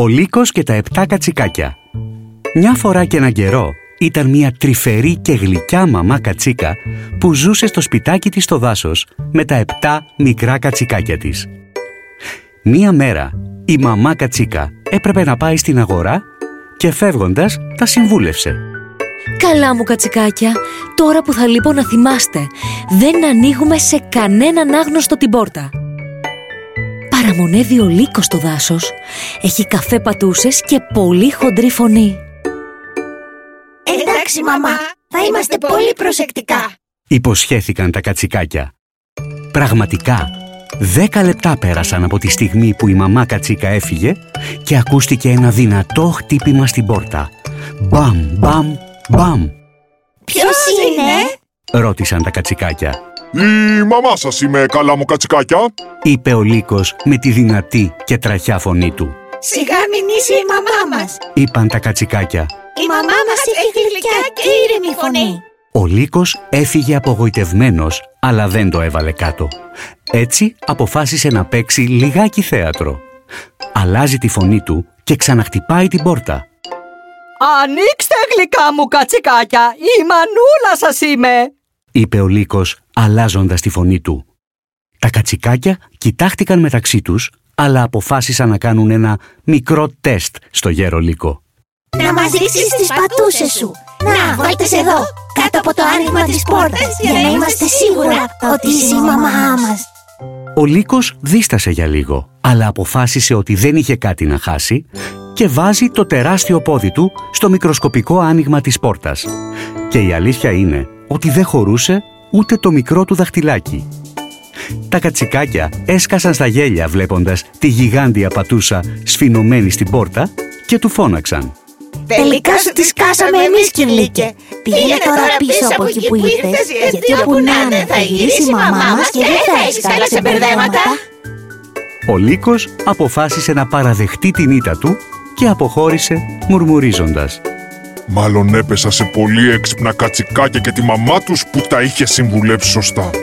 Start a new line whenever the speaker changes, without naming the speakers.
Ο Λύκος και τα 7 κατσικάκια. Μια φορά και έναν καιρό ήταν μια τρυφερή και γλυκιά μαμά κατσίκα που ζούσε στο σπιτάκι της στο δάσος με τα 7 μικρά κατσικάκια της. Μια μέρα η μαμά κατσίκα έπρεπε να πάει στην αγορά και φεύγοντας τα συμβούλευσε.
Καλά μου κατσικάκια, τώρα που θα λείπω να θυμάστε, δεν ανοίγουμε σε κανέναν άγνωστο την πόρτα. Παραμονεύει ο Λύκος στο δάσος. Έχει καφέ πατούσες και πολύ χοντρή φωνή.
Εντάξει μαμά, θα είμαστε πολύ προσεκτικά,
υποσχέθηκαν τα κατσικάκια. Πραγματικά, 10 λεπτά πέρασαν από τη στιγμή που η μαμά κατσίκα έφυγε και ακούστηκε ένα δυνατό χτύπημα στην πόρτα. Μπαμ, μπαμ, μπαμ.
Ποιος είναι?
Ρώτησαν τα κατσικάκια.
Η μαμά σας είμαι, καλά μου κατσικάκια,
είπε ο Λύκος με τη δυνατή και τραχιά φωνή του.
Σιγά μην είσαι η μαμά μας,
είπαν τα κατσικάκια.
η μαμά μας έχει γλυκιά και ήρεμη φωνή.
Ο Λύκος έφυγε απογοητευμένος, αλλά δεν το έβαλε κάτω. Έτσι αποφάσισε να παίξει λιγάκι θέατρο. Αλλάζει τη φωνή του και ξαναχτυπάει την πόρτα.
«Ανοίξτε γλυκά μου κατσικάκια, η μανούλα σας είμαι»,
είπε ο Λύκος αλλάζοντας τη φωνή του. Τα κατσικάκια κοιτάχτηκαν μεταξύ τους, αλλά αποφάσισαν να κάνουν ένα μικρό τεστ στο γέρο Λύκο.
Να μας δείξεις τις πατούσες σου. Να, βάλτες εδώ, κάτω από το άνοιγμα της πόρτας, για να είμαστε σίγουρα ότι είσαι η μαμά μας.
Ο Λύκος δίστασε για λίγο, αλλά αποφάσισε ότι δεν είχε κάτι να χάσει και βάζει το τεράστιο πόδι του στο μικροσκοπικό άνοιγμα της πόρτας. Και η αλήθεια είναι ότι δεν χωρούσε ούτε το μικρό του δαχτυλάκι. Τα κατσικάκια έσκασαν στα γέλια βλέποντας τη γιγάντια πατούσα σφινωμένη στην πόρτα και του φώναξαν.
Τελικά σου τη σκάσαμε εμείς, Κυρλίκε. Πήγαινε τώρα πίσω από εκεί που ήρθες, γιατί όπου να είναι θα γυρίσει η μαμά μας και δεν θα έχεις άλλα ξεμπερδέματα.
Ο Λύκος αποφάσισε να παραδεχτεί την ήττα του και αποχώρησε μουρμουρίζοντας.
Μάλλον έπεσα σε πολύ έξυπνα κατσικάκια και τη μαμά τους που τα είχε συμβουλέψει σωστά.